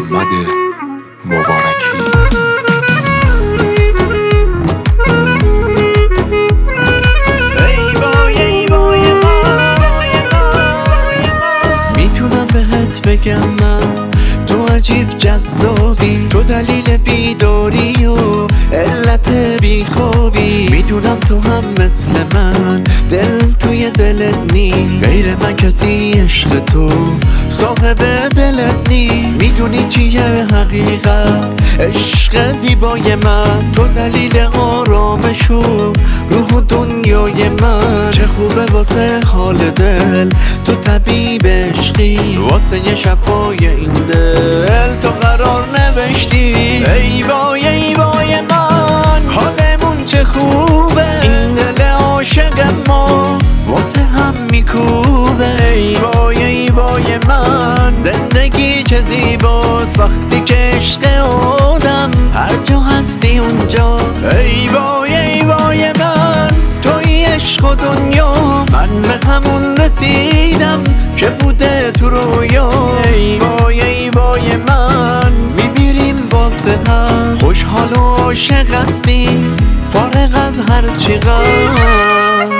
محمد مبارکی. میتونم بهت بگم من تو عجیب جذابی، تو دلیل بیداری و علت بیخوابی. میدونم تو هم مثل من دل توی دلت نی، غیر من کسی عشق تو صاحب دلت نی. میدونی چیه حقیقت عشق زیبای من، تو دلیل آرامش و روح و دنیای من. چه خوبه واسه حال دل تو طبیب عشقی، واسه شفای این دل تو قرار نوشتی. ای وای ای وای من حالمون چه خوبه، این دل عاشق ما واسه هم میکوبه. ای وای ای وای من زندگی چه زیباست وقتی که عشق آدم هر جا هستی اونجاست. ای وای ای وای من توی عشق و دنیا، من به همون رسیدم که بوده تو رویا. ای وای ای وای من میمیریم واسه هم، خوشحال و عاشق هستیم فارغ از هر چی غم.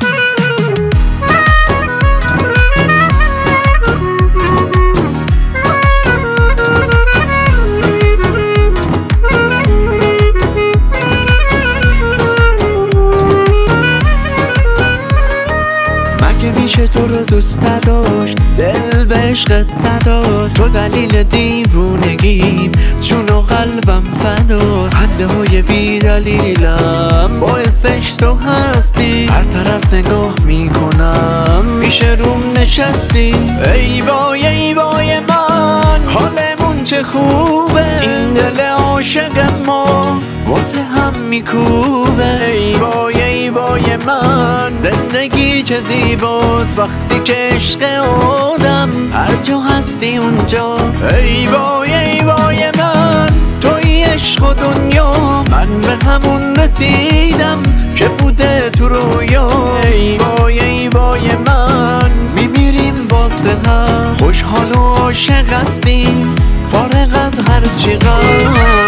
میشه تو رو دوست نداشت دل به عشقت نداد، تو دلیل دیوونگیم جون و قلبم فداد. خنده های بی دلیلم باعثش تو هستی، هر طرف نگاه میکنم میشه روم نشستی. ای وای ای وای من حالمون چه خوبه، این دل عاشق ما واسه هم میکوبه. ای وای ای وای من زندگی چه زیباست وقتی که عشق آدم هر جا هستی اونجاست. ای وای ای وای من توی عشق و دنیا، من به همون رسیدم که بوده تو رویا. ای وای ای وای من میمیریم واسه هم، خوشحال و عاشق هستیم فارغ از هر چی غم.